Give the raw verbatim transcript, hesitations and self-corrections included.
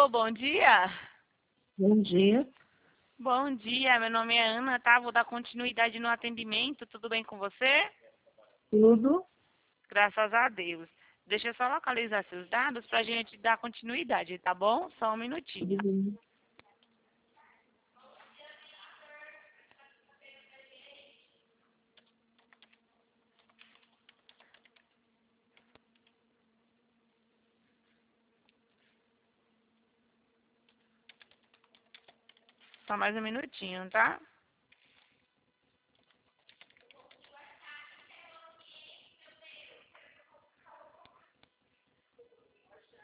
Alô, bom dia. Bom dia, Bom dia, meu nome é Ana, tá? Vou dar continuidade no atendimento, tudo bem com você? tudo. Graças a Deus. Deixa eu só localizar seus dados pra gente dar continuidade, tá bom? Só um Tudo minutinho. bem. Só mais um minutinho, tá?